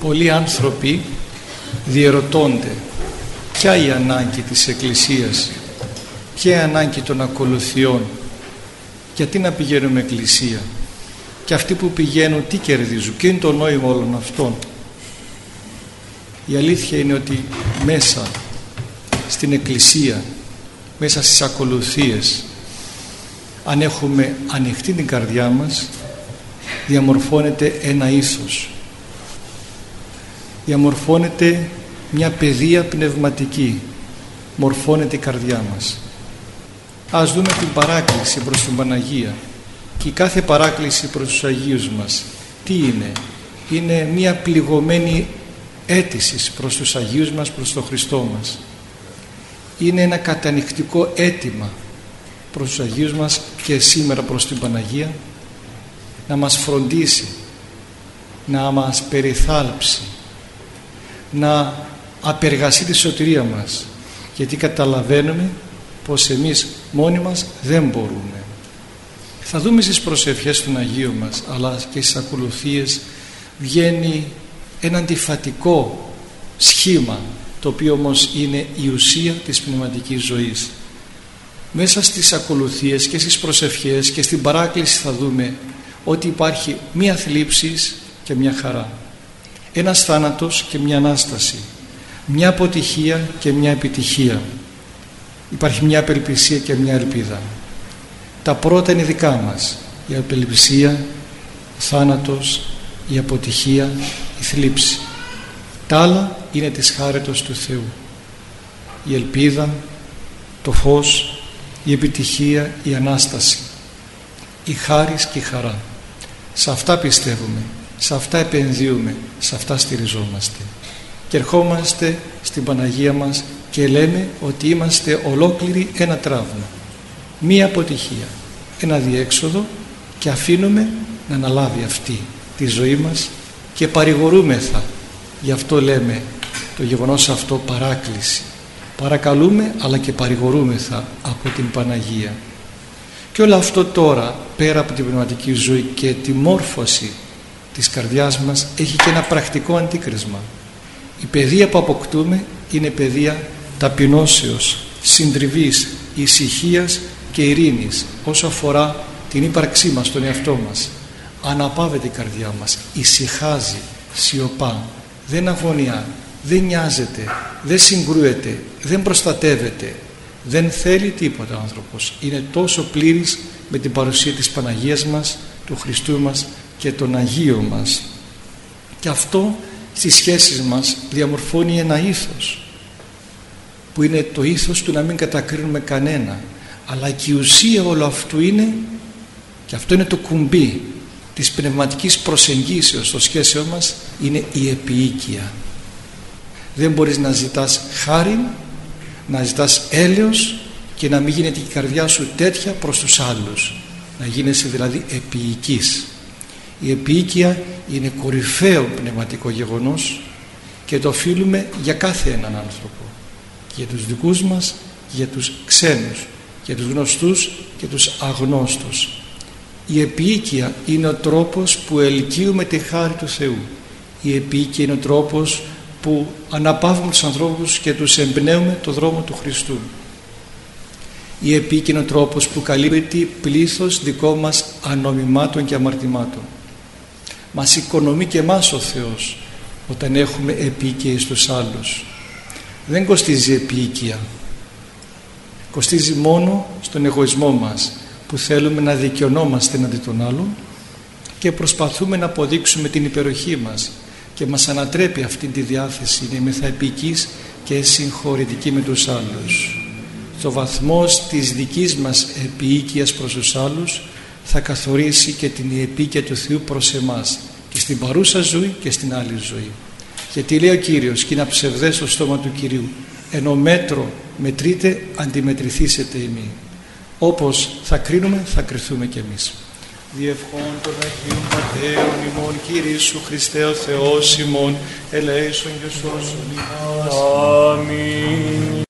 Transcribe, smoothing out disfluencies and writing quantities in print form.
πολλοί άνθρωποι διερωτώνται ποια η ανάγκη της Εκκλησίας, ποια η ανάγκη των ακολουθιών, γιατί να πηγαίνουμε Εκκλησία, και αυτοί που πηγαίνουν τι κερδίζουν, ποιο είναι το νόημα όλων αυτών. Η αλήθεια είναι ότι μέσα στην Εκκλησία, μέσα στις ακολουθίες, αν έχουμε ανοιχτή την καρδιά μας, διαμορφώνεται ένα ήθος, διαμορφώνεται μια παιδεία πνευματική, μορφώνεται η καρδιά μας. Ας δούμε την παράκληση προς την Παναγία. Και η κάθε παράκληση προς τους Αγίους μας τι είναι? Είναι μια πληγωμένη αίτηση προς τους Αγίους μας, προς τον Χριστό μας. Είναι ένα κατανυκτικό αίτημα προς τους Αγίους μας και σήμερα προς την Παναγία, να μας φροντίσει, να μας περιθάλψει, να απεργαστεί τη σωτηρία μας, γιατί καταλαβαίνουμε πως εμείς μόνοι μας δεν μπορούμε. Θα δούμε στις προσευχές των Αγίων μας, αλλά και στις ακολουθίες βγαίνει ένα αντιφατικό σχήμα, το οποίο όμως είναι η ουσία της πνευματικής ζωής. Μέσα στις ακολουθίες και στις προσευχές και στην παράκληση θα δούμε ότι υπάρχει μία θλίψη και μία χαρά, ένας θάνατος και μία Ανάσταση, μια αποτυχία και μια επιτυχία. Υπάρχει μια απελπισία και μια ελπίδα. Τα πρώτα είναι δικά μας, η απελπισία, ο θάνατος, η αποτυχία, η θλίψη. Τα άλλα είναι της χάριτος του Θεού, η ελπίδα, το φως, η επιτυχία, η Ανάσταση, η χάρις και η χαρά. Σε αυτά πιστεύουμε, σε αυτά επενδύουμε, σε αυτά στηριζόμαστε. Και ερχόμαστε στην Παναγία μας και λέμε ότι είμαστε ολόκληροι ένα τραύμα, μία αποτυχία, ένα διέξοδο, και αφήνουμε να αναλάβει αυτή τη ζωή μας και παρηγορούμεθα. Γι' αυτό λέμε το γεγονός αυτό παράκληση. Παρακαλούμε αλλά και παρηγορούμεθα από την Παναγία. Και όλο αυτό τώρα, πέρα από την πνευματική ζωή και τη μόρφωση της καρδιάς μας, έχει και ένα πρακτικό αντίκρισμα. Η παιδεία που αποκτούμε είναι παιδεία ταπεινώσεως, συντριβής, ησυχίας και ειρήνης όσο αφορά την ύπαρξή μας, τον εαυτό μας. Αναπαύεται η καρδιά μας, ησυχάζει, σιωπά, δεν αγωνιά, δεν νοιάζεται, δεν συγκρούεται, δεν προστατεύεται, δεν θέλει τίποτα ο άνθρωπος. Είναι τόσο πλήρης με την παρουσία της Παναγίας μας, του Χριστού μας και των Αγίων μας. Και αυτό στις σχέσεις μας διαμορφώνει ένα ήθος, που είναι το ήθος του να μην κατακρίνουμε κανένα, αλλά και η ουσία όλου αυτού είναι, και αυτό είναι το κουμπί της πνευματικής προσεγγίσεως των σχέσεων μας, είναι η επιοίκεια. Δεν μπορείς να ζητάς χάριν, να ζητάς έλεος και να μην γίνεται η καρδιά σου τέτοια προς τους άλλους, να γίνεσαι δηλαδή επιοικής. Η επιοίκεια είναι κορυφαίο πνευματικό γεγονός και το οφείλουμε για κάθε έναν άνθρωπο, για τους δικούς μας, για τους ξένους, για τους γνωστούς και τους αγνώστους. Η επιοίκεια είναι ο τρόπος που ελκύουμε τη χάρη του Θεού. Η επιοίκεια είναι ο τρόπος που αναπαύουμε τους ανθρώπους και τους εμπνέουμε το δρόμο του Χριστού. Η επιοίκεια είναι ο τρόπος που καλύπτει πλήθος δικών μας ανομιμάτων και αμαρτημάτων. Μας οικονομεί και εμάς ο Θεός όταν έχουμε επιοίκεια στους άλλους. Δεν κοστίζει επιοίκεια, κοστίζει μόνο στον εγωισμό μας, που θέλουμε να δικαιωνόμαστε εναντί των άλλων και προσπαθούμε να αποδείξουμε την υπεροχή μας, και μας ανατρέπει αυτή τη διάθεση να είμαστε επιοικείς και συγχωρητικοί με τους άλλους. Το βαθμός της δικής μας επιοίκειας προς τους άλλους θα καθορίσει και την επιοίκεια του Θεού προς εμάς, και στην παρούσα ζωή και στην άλλη ζωή. Γιατί λέει ο Κύριος, και είναι ψευδές στο στόμα του Κυρίου, ενώ μέτρο μετρείτε αντιμετρηθήσετε ημί. Όπως θα κρίνουμε θα κριθούμε κι εμείς. Διευχών των Αγίων Πατέρων ημών, Κύριε Ιησού Χριστέ ο Θεός ημών, ελέησον και σώσον ημάς. Αμήν.